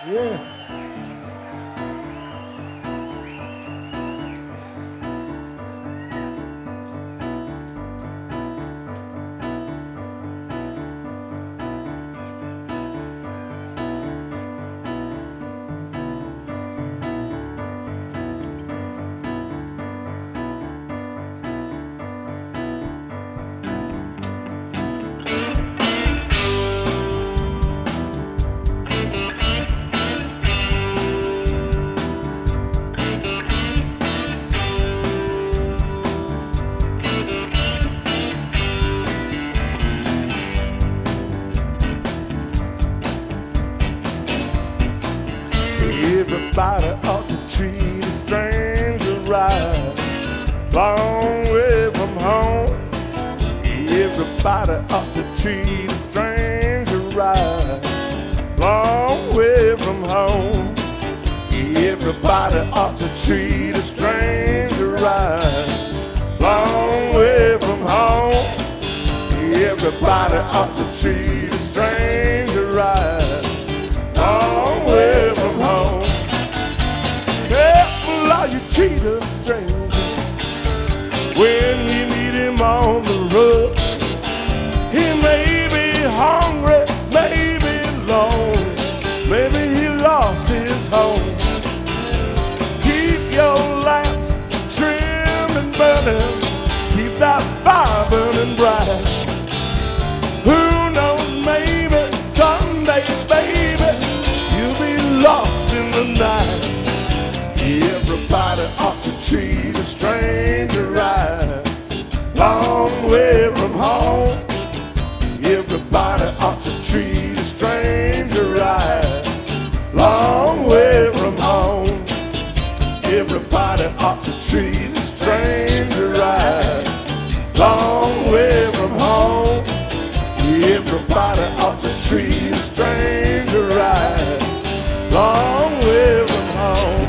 Yeah. Everybody ought to treat a stranger right, long way from home. Everybody ought to treat a stranger right, long way from home. Everybody ought to treat a stranger right, long way from home. Everybody ought to treat a stranger right, long way from home. Careful how you treat a stranger when you meet him on the road. He may be hungry, maybe lonely, maybe he lost his home. Keep your lamps trimmed and burning, keep that fire burning bright. Who knows, maybe someday, baby, you'll be lost in the night. Everybody ought to treat a stranger right, long way from home. Everybody ought to treat a stranger right, long way from home. Everybody ought to treat a stranger right, long way from home. Everybody ought to treat a stranger right, long way from home.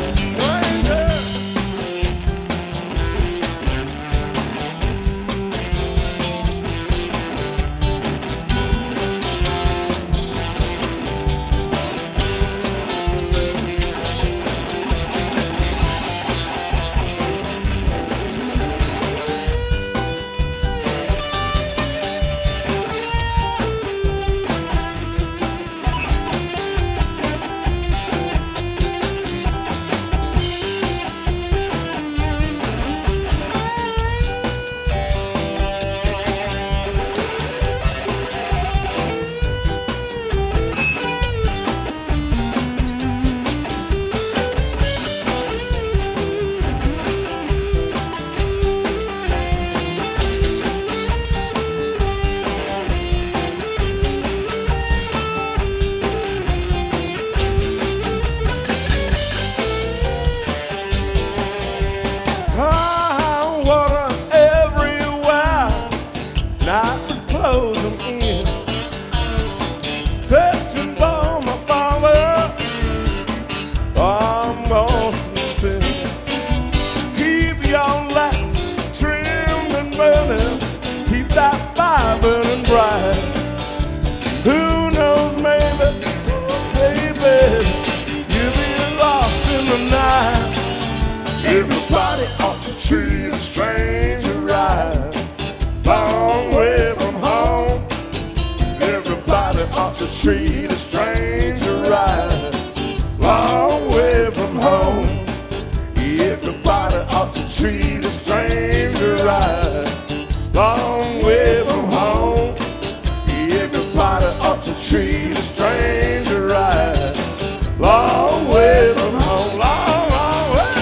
Everybody ought to treat a stranger right, long way from home. Everybody ought to treat a stranger right, long way from home. Everybody ought to treat a stranger right, long way from home. Everybody ought to treat a stranger right, long way from home. Long way.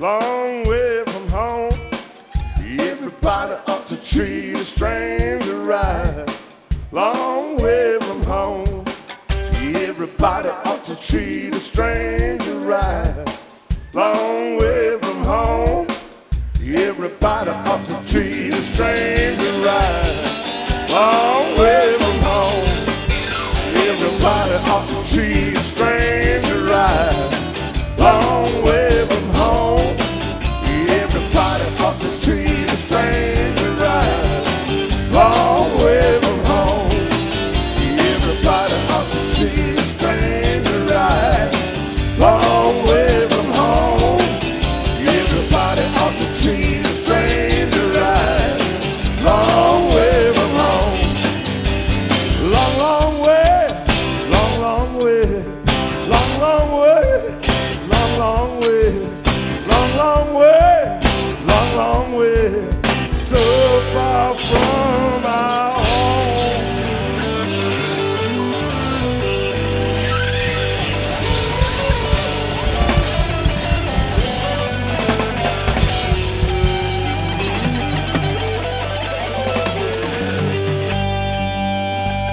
long way from home. Everybody ought to treat a stranger right. Long way from home. Everybody ought to treat a stranger right. Long way from home. Everybody ought to treat a stranger right. Long way from home. Everybody ought to treat a stranger right. Long way from home. Everybody ought to treat a stranger right. Long way from home. Everybody ought to treat a stranger right. Long way from home. Everybody ought to treat a stranger right. Long way from home. Long, long way. Long, long way. Long, long way. Long, long way. Long, long way. Long, long way. So far from our home.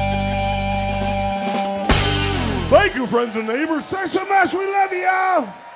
Thank you, friends and neighbors. Thanks so much. We love you all.